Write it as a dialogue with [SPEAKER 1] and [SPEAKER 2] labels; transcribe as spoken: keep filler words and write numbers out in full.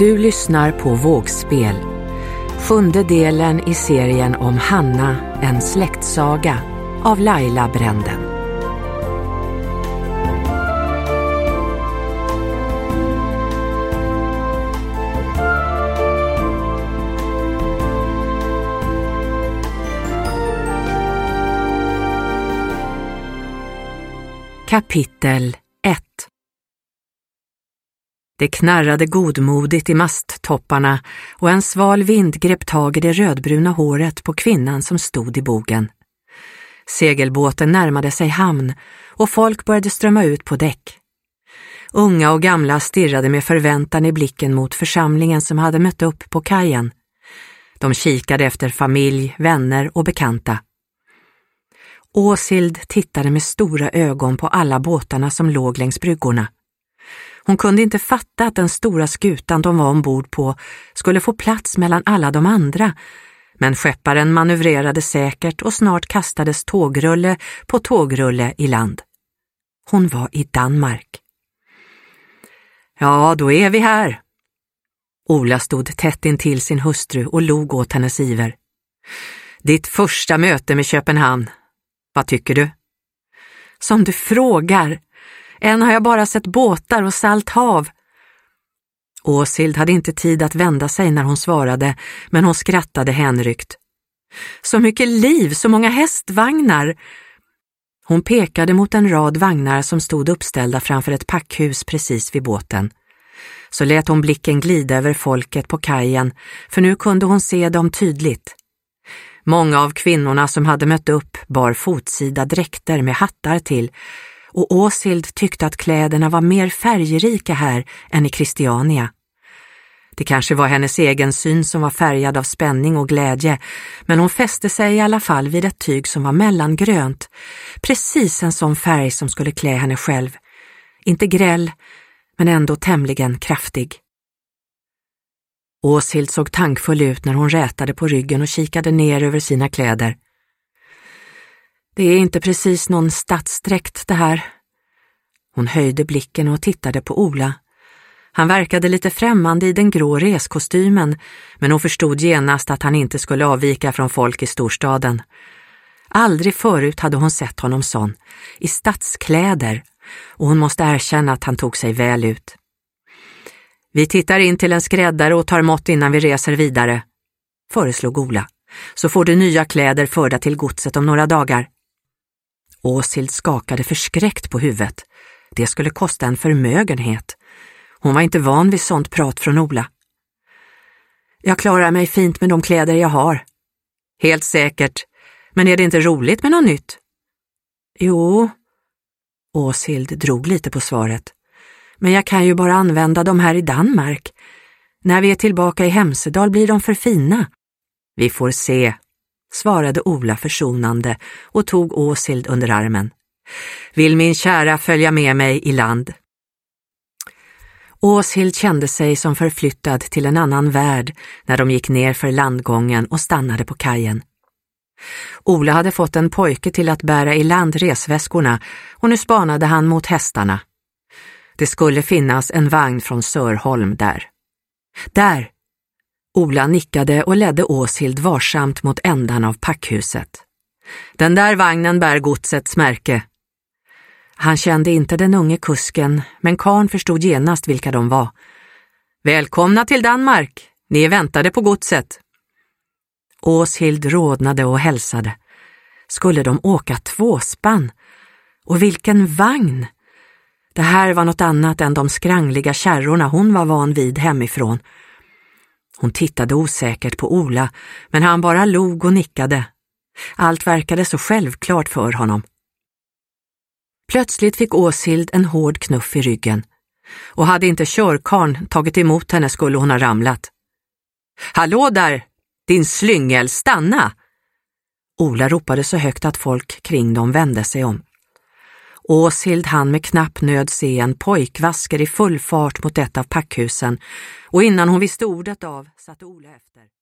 [SPEAKER 1] Du lyssnar på Vågspel, sjunde delen i serien om Hanna, en släktsaga av Laila Bränden. Kapitel ett. Det knarrade godmodigt i masttopparna och en sval vind grep tag i det rödbruna håret på kvinnan som stod i bogen. Segelbåten närmade sig hamn och folk började strömma ut på däck. Unga och gamla stirrade med förväntan i blicken mot församlingen som hade mött upp på kajen. De kikade efter familj, vänner och bekanta. Åsild tittade med stora ögon på alla båtarna som låg längs bryggorna. Hon kunde inte fatta att den stora skutan de var ombord på skulle få plats mellan alla de andra, men skepparen manövrerade säkert och snart kastades tågrulle på tågrulle i land. Hon var i Danmark. Ja, då är vi här. Ola stod tätt intill sin hustru och log åt hennes iver. Ditt första möte med Köpenhamn. Vad tycker du? Som du frågar. Än har jag bara sett båtar och salt hav. Åsild hade inte tid att vända sig när hon svarade, men hon skrattade hänryckt. Så mycket liv, så många hästvagnar. Hon pekade mot en rad vagnar som stod uppställda framför ett packhus precis vid båten. Så lät hon blicken glida över folket på kajen, för nu kunde hon se dem tydligt. Många av kvinnorna som hade mött upp bar fotsida dräkter med hattar till, och Åsild tyckte att kläderna var mer färgrika här än i Christiania. Det kanske var hennes egen syn som var färgad av spänning och glädje, men hon fäste sig i alla fall vid ett tyg som var mellangrönt, precis en sån färg som skulle klä henne själv. Inte gräll, men ändå tämligen kraftig. Åsild såg tankfull ut när hon rätade på ryggen och kikade ner över sina kläder. Det är inte precis någon stadsdräkt det här. Hon höjde blicken och tittade på Ola. Han verkade lite främmande i den grå reskostymen, men hon förstod genast att han inte skulle avvika från folk i storstaden. Aldrig förut hade hon sett honom sån, i stadskläder, och hon måste erkänna att han tog sig väl ut. Vi tittar in till en skräddare och tar mått innan vi reser vidare, föreslog Ola. Så får du nya kläder förda till godset om några dagar. Åsild skakade förskräckt på huvudet. Det skulle kosta en förmögenhet. Hon var inte van vid sånt prat från Ola. Jag klarar mig fint med de kläder jag har. Helt säkert. Men är det inte roligt med något nytt? Jo. Åsild drog lite på svaret. Men jag kan ju bara använda dem här i Danmark. När vi är tillbaka i Hemsedal blir de för fina. Vi får se, svarade Ola försonande och tog Åsild under armen. Vill min kära följa med mig i land? Åsild kände sig som förflyttad till en annan värld när de gick ner för landgången och stannade på kajen. Ola hade fått en pojke till att bära i land resväskorna och nu spanade han mot hästarna. Det skulle finnas en vagn från Sörholm där. Där! Ola nickade och ledde Åsild varsamt mot ändan av packhuset. Den där vagnen bär godsets märke. Han kände inte den unge kusken, men karln förstod genast vilka de var. Välkomna till Danmark, ni är väntade på godset. Åsild rodnade och hälsade. Skulle de åka tvåspann? Och vilken vagn! Det här var något annat än de skrangliga kärrorna hon var van vid hemifrån. Hon tittade osäkert på Ola, men han bara log och nickade. Allt verkade så självklart för honom. Plötsligt fick Åsild en hård knuff i ryggen. Och hade inte körkarn tagit emot henne skulle hon ha ramlat. Hallå där, din slyngel, stanna! Ola ropade så högt att folk kring dem vände sig om. Åsild hann med knapp nöd se en pojkvasker i full fart mot ett av packhusen, och innan hon visste ordet av satte Ola efter.